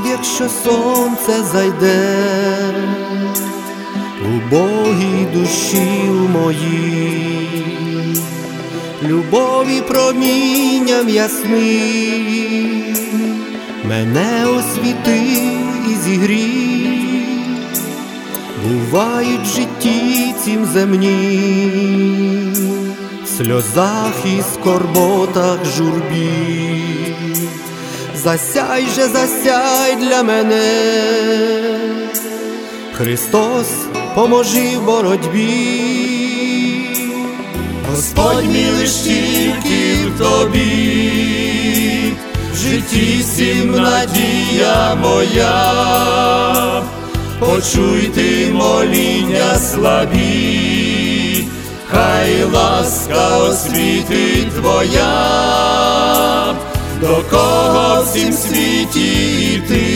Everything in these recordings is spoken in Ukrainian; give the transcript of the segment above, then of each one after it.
якщо сонце зайде у убогій душі у моїй, любові промінням ясним мене освіти і зігрій. Бувають в житті цім земні, в сльозах і скорботах журбі. Засяй же, засяй для мене, Христос, поможи в боротьбі. Господь мій лиш тільки в Тобі, в житті сім надія моя. Почуй ти моління слабі, хай ласка освітить Твоя. До кого в цім світі йти,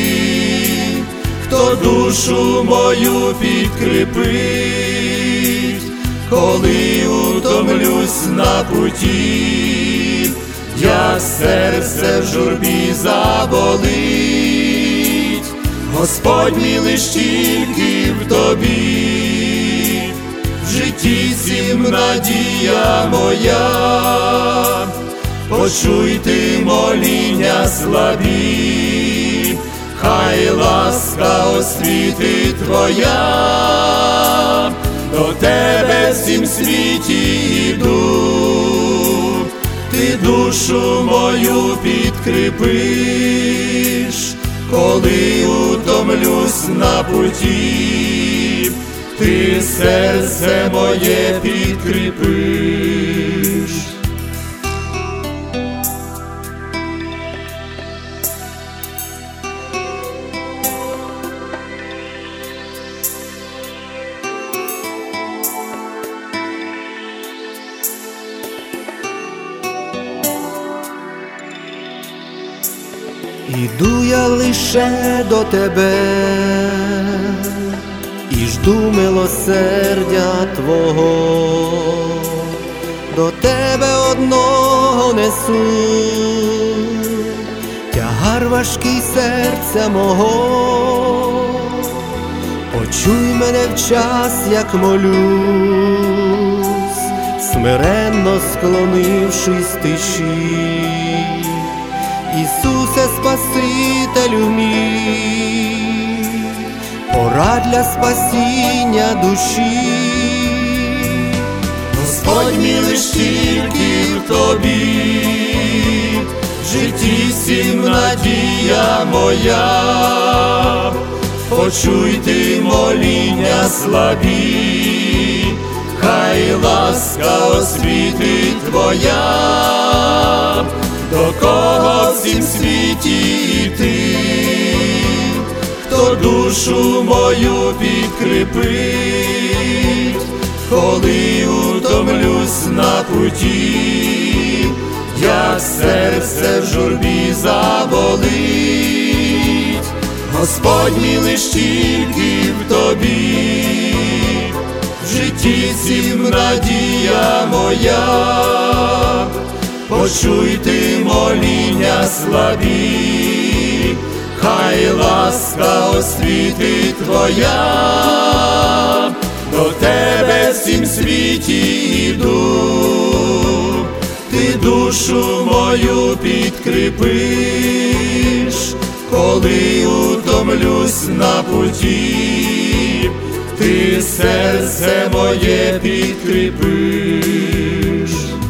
хто душу мою підкріпить, коли утомлюсь на путі, як серце в журбі заболить. Господь мій лиш тільки в Тобі, в житті цім надія моя. Почуй ти моління слабі, хай ласка освітить Твоя. До Тебе в цім світі йду, Ти душу мою підкріпиш, коли утомлюсь на путі, Ти серце моє підкріпиш. Іду я лише до Тебе і жду милосердя Твого, до Тебе одного несу тягар важкий серця мого. Почуй мене в час, як молюсь, смиренно склонившись тиші. Ісусе, Спасителю мій, пора для спасіння душі. Господь мій лиш тільки в Тобі, в житті сім надія моя. Почуй ти моління слабі, хай ласка освітить Твоя. До кого в цім світі йти, хто душу мою підкріпить, коли утомлюсь на путі, як серце в журбі заболить. Господь мій лиш тільки в Тобі, в житті цім надія моя. Почуй ти моління слабі, хай ласка освітить Твоя. До Тебе в цім світі йду, Ти душу мою підкріпиш, коли утомлюсь на путі, Ти серце моє підкріпиш.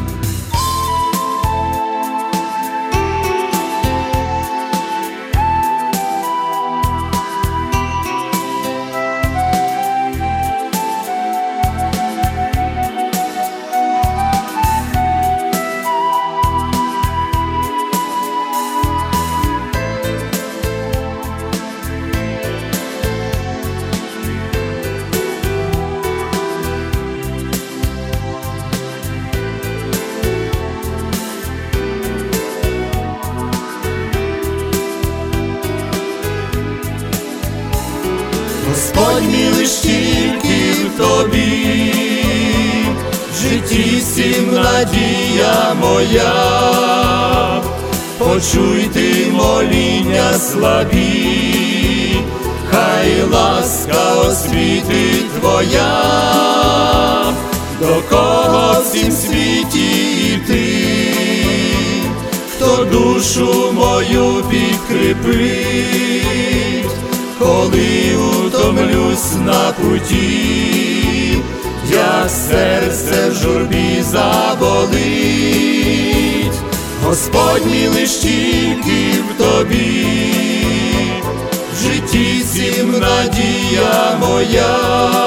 Господь мій лиш тільки в Тобі, в житті сім надія моя. почуй ти моління слабі, хай ласка освітить Твоя, до кого в цім світі йти, хто душу мою підкріпить, коли утомлюсь на путі, як серце в журбі заболить. Господь мій лиш тільки в Тобі, в житті цім надія моя,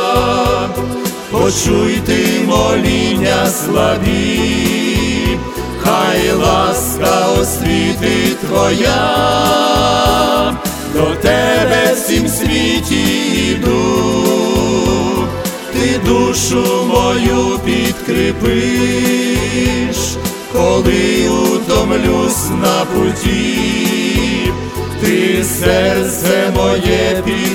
почуй ти моління слабі, хай ласка освітить Твоя, до Тебе в цім світі йду, ти душу мою підкріпиш, коли утомлюсь на путі, ти серце моє підкріпиш.